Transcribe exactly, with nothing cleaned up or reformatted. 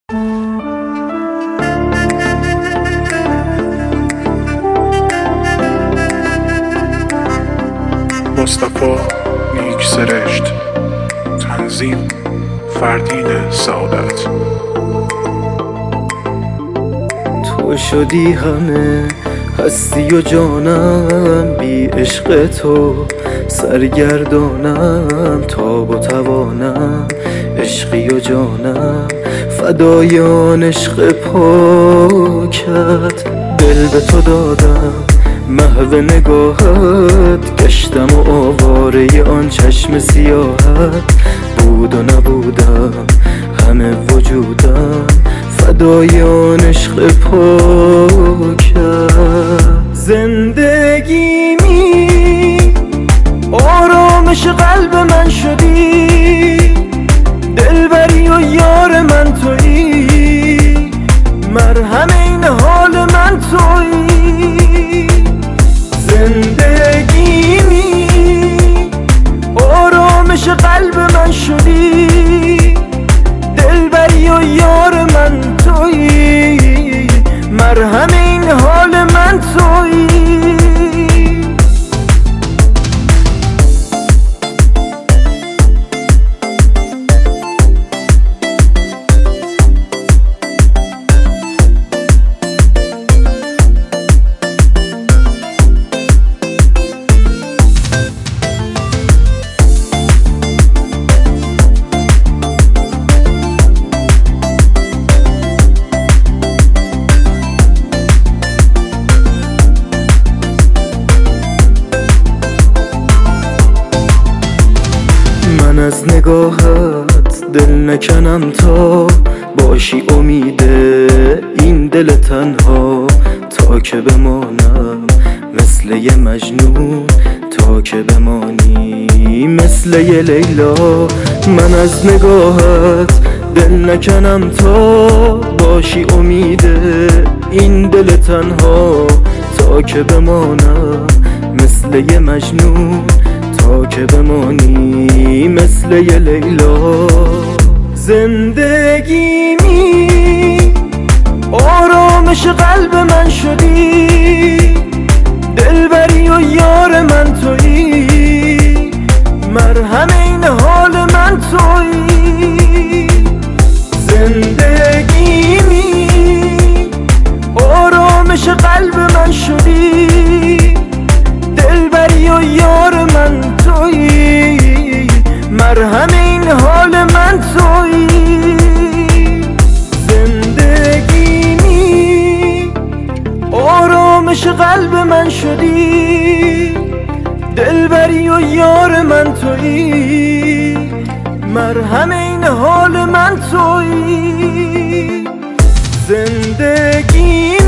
مصطفی نیک سرشت. تنظیم فردین سعادت. تو شدی همه هستی و جانم، بی عشق تو سرگردانم. تاب و توانم عشقی و جانم، فدای آن عشق پاکت. دل به تو دادم محو نگاهت، گشتم و آواره آن چشم سیاهت. بود و نبودم همه وجودم، فدای آن عشق پاکت. زندگیمی آرامش قلب من شدی، دلبری و یار من تویی، مرهم این حال من تویی. زندگیمی آرامش قلب من شدی، دلبری و یار من تویی، مرهم این حال من تویی. من از نگاهت دل نکنم تا باشی امید این دل تنها. تا که بمانم مثل یه مجنون، تا که بمانی مثل یه لیلا. من از نگاهت دل نکنم تا باشی امید این دل تنها. تا که بمانم مثل یه مجنون، تا که بمانی مثل یه لیلا. زندگیمی آرامش قلب من شدی، دلبری و یار من تویی، مرهم این حال من تویی. زندگیمی آرامش قلب من شدی، دلبری و یار من تویی، مرهم این حال من تویی. زندگیمی آرامش قلب من شدی، دلبری و یار من تویی، مرهم این حال من تویی. زندگی